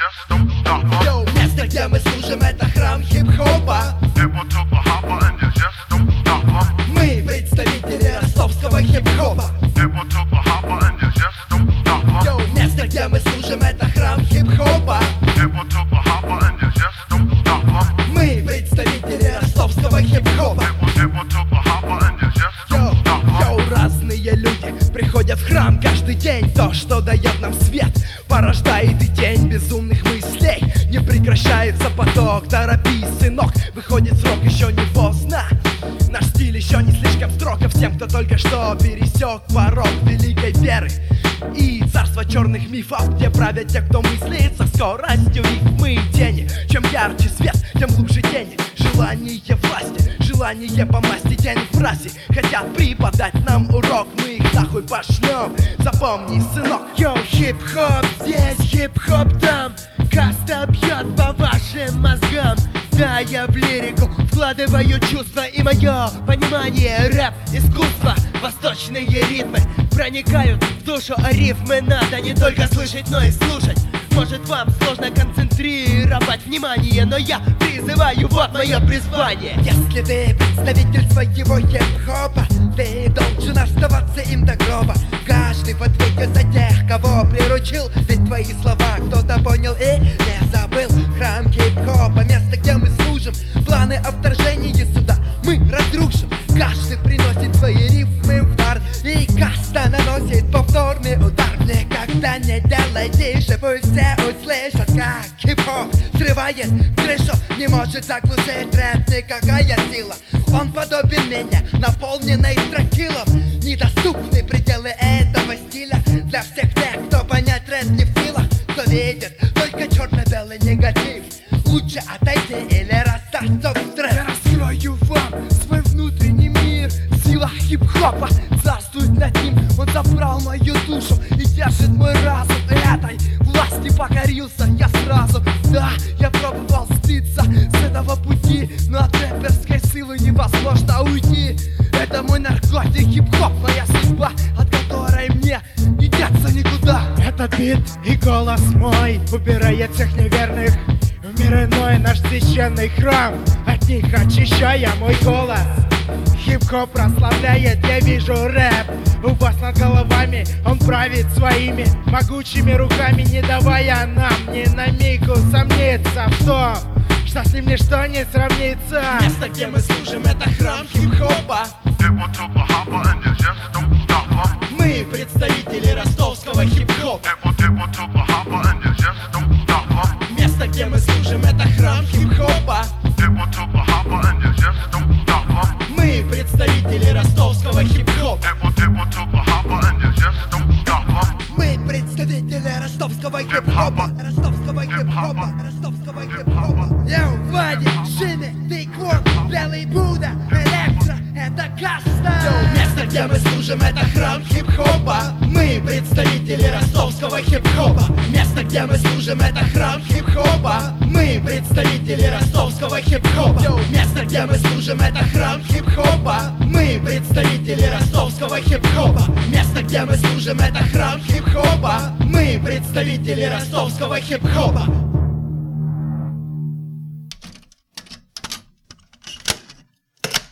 Йоу, место, где мы служим, это храм хип-хопа. Мы представители ростовского хип-хопа. Йоу, место, где мы служим, это храм хип-хопа. Мы представители ростовского хип-хопа. Йоу, разные люди приходят в храм каждый день. То, что дает нам свет, порождает и тень безумных мыслей. Не прекращается поток, торопись, сынок. Выходит срок, еще не поздно. Наш стиль еще не слишком строг ко всем, кто только что пересек порог великой веры и царство черных мифов, где правят те, кто мыслит со скоростью рифмы и тени. Чем ярче свет, тем глубже тени. Желание власти, желание по масти, тени в фразе хотят преподать нам урок, мы их нахуй пошлем. Запомни, сынок. Йоу, хип-хоп здесь, хип-хоп там. Каста бьет по вашим мозгам. Да, я в лирику вкладываю чувства и мое понимание. Рэп, искусство, восточные ритмы проникают в душу, а рифмы надо не только слышать, но и слушать. Может, вам сложно концентрировать внимание, но я призываю, вот мое призвание. Если ты представитель своего хип-хопа, ты должен оставаться им до гроба. Каждый в ответе за тех, кого приручил. Ведь твои слова кто-то понял и не забыл. Храм хип-хопа, место, где мы служим. Планы о вторжении сюда мы разрушим. Каждый приносит свои рифмы в дар, и каста наносит повторный удар. Никогда не делай тише, пусть все услышат, как хип-хоп срывает крышу. Не может заглушить рэп никакая сила. Он подобен мне, наполненный тракилом. Недоступны пределы этого стиля для всех тех, кто понять рэп не в силах. Кто видит только черно-белый негатив, лучше отойти или расстаться в стресс. Я раскрою вам свой внутренний мир. Сила хип-хопа царствует над ним. Он забрал мою душу и держит мой разум. Этой власти покорился я сразу. Да, я пробовал сбиться с этого пути, но от рэперской силы невозможно уйти. Это мой наркотик, хип-хоп, моя судьба, от которой мне не деться никуда. Этот бит и голос мой убирает всех неверных в мир иной, наш священный храм. От них очищая мой голос. Хип-хоп прославляет, я вижу рэп. У вас над головами он правит своими могучими руками, не давая нам ни на миг усомниться в том, что с ним ничто не сравнится. Место, где мы служим, это храм хип-хопа. Мы представители ростовского хип-хопа. Место, где мы служим, это храм хип-хопа. Мы представители ростовского хип-хопа. Мы представители ростовского хип-хопа. Ростовского хип-хопа. Ростовского хип-хопа. Йоу, Ваня, Шины, ты Квон, Белый Будда, Электро, это каста. Йоу, место, где мы служим, это храм хип-хопа. Мы представители ростовского хип-хопа. Место, где мы служим, это храм хип-хопа. Мы представители ростовского хип-хопа. Йоу, место, где мы служим, это храм хип-хопа. Мы представители ростовского хип-хопа. Место, где мы служим, это храм хип-хопа. Мы представители ростовского хип-хопа.